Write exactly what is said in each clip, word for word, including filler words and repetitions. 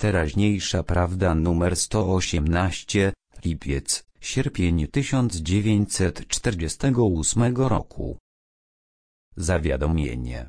Teraźniejsza prawda numer sto osiemnaście, lipiec, sierpień tysiąc dziewięćset czterdziestego ósmego roku. Zawiadomienie.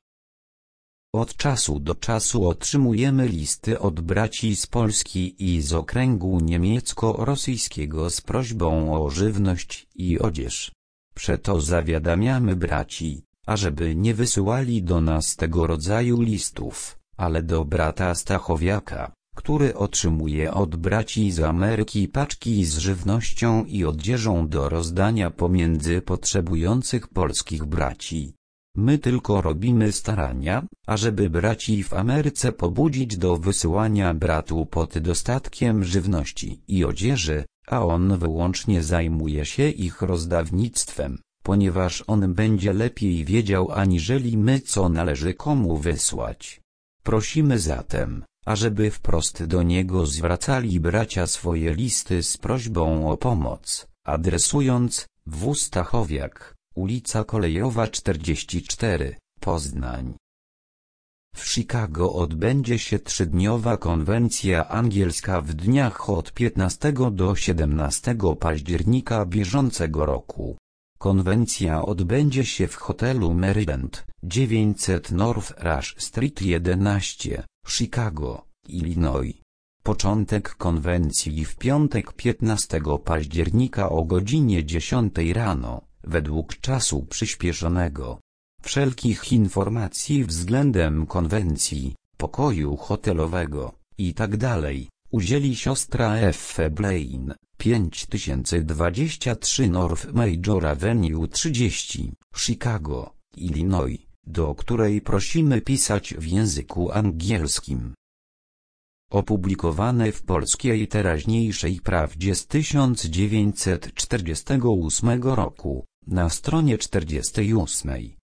Od czasu do czasu otrzymujemy listy od braci z Polski i z okręgu niemiecko-rosyjskiego z prośbą o żywność i odzież. Przeto zawiadamiamy braci, ażeby nie wysyłali do nas tego rodzaju listów, ale do brata Stachowiaka, który otrzymuje od braci z Ameryki paczki z żywnością i odzieżą do rozdania pomiędzy potrzebujących polskich braci. My tylko robimy starania, ażeby braci w Ameryce pobudzić do wysyłania bratu pod dostatkiem żywności i odzieży, a on wyłącznie zajmuje się ich rozdawnictwem, ponieważ on będzie lepiej wiedział aniżeli my, co należy komu wysłać. Prosimy zatem, ażeby wprost do niego zwracali bracia swoje listy z prośbą o pomoc, adresując W. Stachowiak, ulica Kolejowa czterdzieści cztery, Poznań. W Chicago odbędzie się trzydniowa konwencja angielska w dniach od piętnastego do siedemnastego października bieżącego roku. Konwencja odbędzie się w hotelu Maryland, dziewięćset North Rush Street jedenaście, Chicago, Illinois. Początek konwencji w piątek piętnastego października o godzinie dziesiątej rano, według czasu przyspieszonego. Wszelkich informacji względem konwencji, pokoju hotelowego itd. udzieli siostra F. Blaine, pięć tysięcy dwadzieścia trzy North Major Avenue trzydzieści, Chicago, Illinois, do której prosimy pisać w języku angielskim. Opublikowane w Polskiej Teraźniejszej Prawdzie z tysiąc dziewięćset czterdziestego ósmego roku, na stronie czterdziestej ósmej.